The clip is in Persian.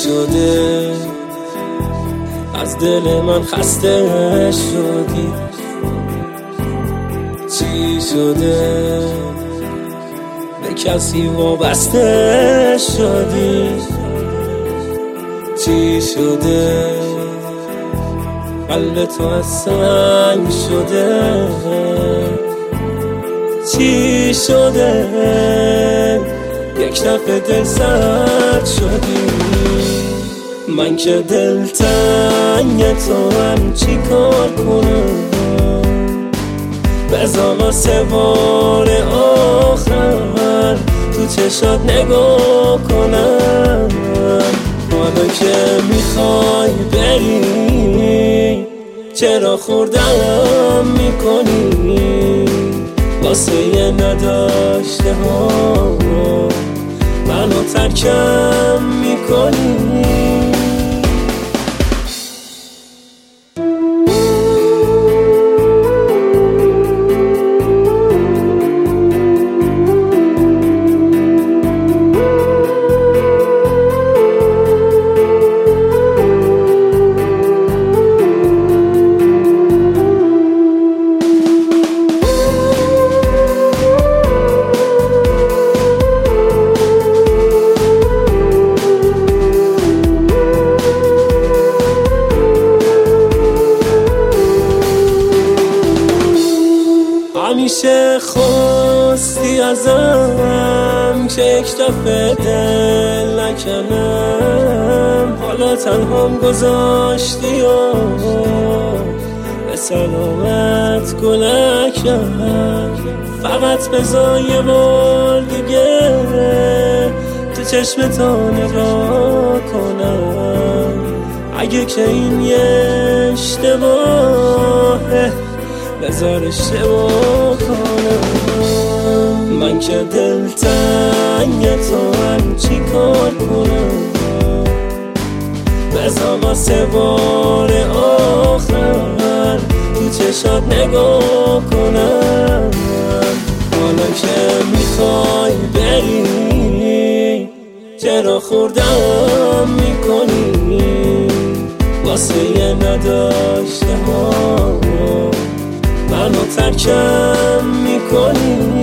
شده از دل من خسته شدی؟ چی شده به کسی وابسته شدی؟ چی شده قلب تو از سنگ شده؟ چی شده یک دفعه دل سرد شدی؟ من که دلتنگ تو هم چی کار کنم؟ بذار واسه بار آخر تو چشات نگاه کنم. حالا که میخوای بری چرا خوردم میکنی؟ واسه یه نداشته ها منو ترکم میکنی. همیشه خواستی ازم که یک دفعه دل نکنم، حالا تنهام گذاشتی و به سلامت گلکم. فقط بذار یه بار دیگه تو چشمتو نگاه کنم. اگه که این یه اشتباهه بذار اشتباه کنم. من که دلتنگ تو هم چی کار کنم؟ بذار واسه بار آخر تو چشات نگاه کنم. حالا که میخوای بری چرا خوردم میکنی؟ واسه یه نداشته ها منو ترکم میکنی.